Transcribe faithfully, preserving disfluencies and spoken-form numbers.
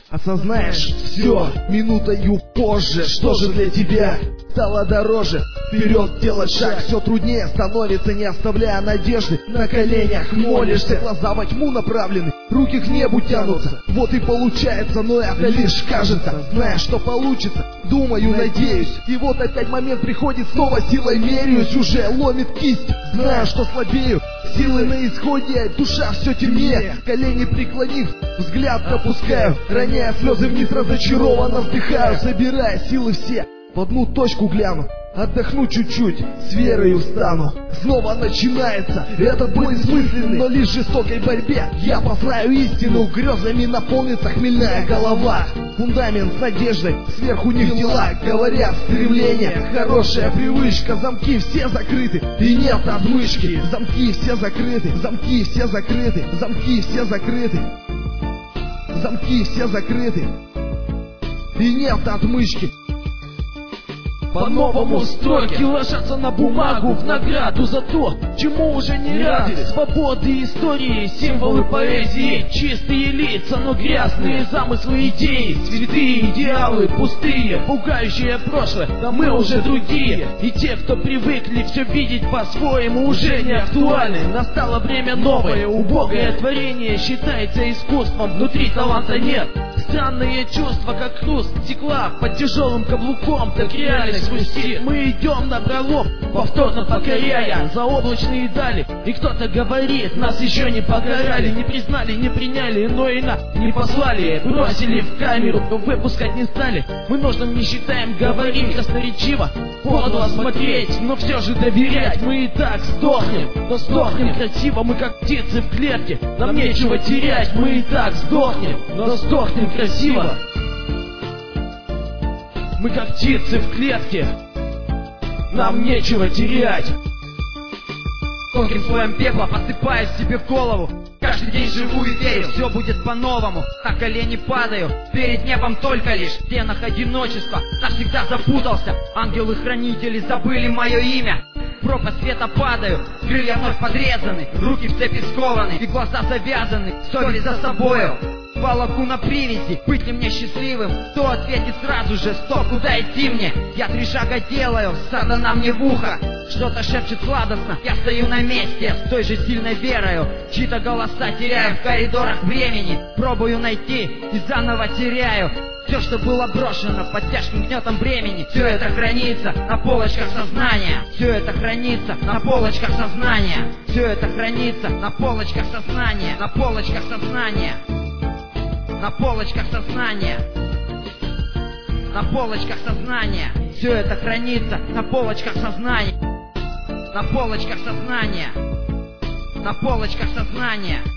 Осознаешь все минутою позже. Что же для тебя стало дороже? Вперед делать шаг все труднее становится, не оставляя надежды. На коленях молишься, глаза во тьму направлены, руки к небу тянутся. Вот и получается, но это лишь кажется. Зная, что получится, думаю, надеюсь. И вот опять момент приходит, снова силой меряюсь. Уже ломит кисть, знаю, что слабею. Силы на исходе, душа все темнее. Колени преклонив, взгляд опускаю, роняя слезы вниз, разочарованно вздыхаю. Собирая силы все, в одну точку гляну. Отдохну чуть-чуть, с верой встану. Снова начинается этот бой бессмысленный, но лишь в жестокой борьбе я познаю истину. Грезами наполнится хмельная голова. Фундамент с надеждой, сверху них дела. Говорят, стремление, хорошая привычка. Замки все закрыты, и нет отмычки. Замки все закрыты, замки все закрыты, замки все закрыты. Замки все закрыты, и нет отмычки. По-новому строки ложатся на бумагу в награду за то, чему уже не рады. Свободы истории, символы поэзии, чистые лица, но грязные замыслы идеи. Святые идеалы, пустые, пугающие прошлое, но мы уже другие. И те, кто привыкли все видеть по-своему, уже не актуальны. Настало время новое, убогое творение считается искусством, внутри таланта нет. Странные чувства, как хруст стекла под тяжелым каблуком, так реальность свести. Мы идем на пролом, повторно покоряя заоблачные дали. И кто-то говорит, нас еще не покарали, не признали, не приняли, но и нас не послали. Бросили в камеру, но выпускать не стали. Мы нужным не считаем, говорим красноречиво, подло смотреть, но все же доверять. Мы и так сдохнем, но сдохнем красиво. Мы как птицы в клетке, нам нечего терять. Мы и так сдохнем, но сдохнем красиво. Мы как птицы в клетке, нам нечего терять. Тонким слоем пепла посыпаюсь себе в голову. Каждый день живу и верю, все будет по-новому. На колени падаю, перед небом только лишь. В стенах одиночества навсегда запутался. Ангелы-хранители забыли мое имя. В пропасть света падаю, крылья вновь подрезаны, руки в цепи скованы и глаза завязаны, совесть за собою. Волоку на привязи, быть ли мне счастливым? Кто ответит сразу же, стоп, куда идти мне? Я три шага делаю, сатана мне в ухо что-то шепчет сладостно, я стою на месте с той же сильной верою. Чьи-то голоса теряю в коридорах времени. Пробую найти и заново теряю. Все, что было брошено под тяжким гнетом времени, все это хранится на полочках сознания. Все это хранится на полочках сознания. Все это хранится на полочках сознания. На полочках сознания. На полочках сознания. На полочках сознания. Все это хранится на полочках сознания. На полочках сознания. На полочках сознания.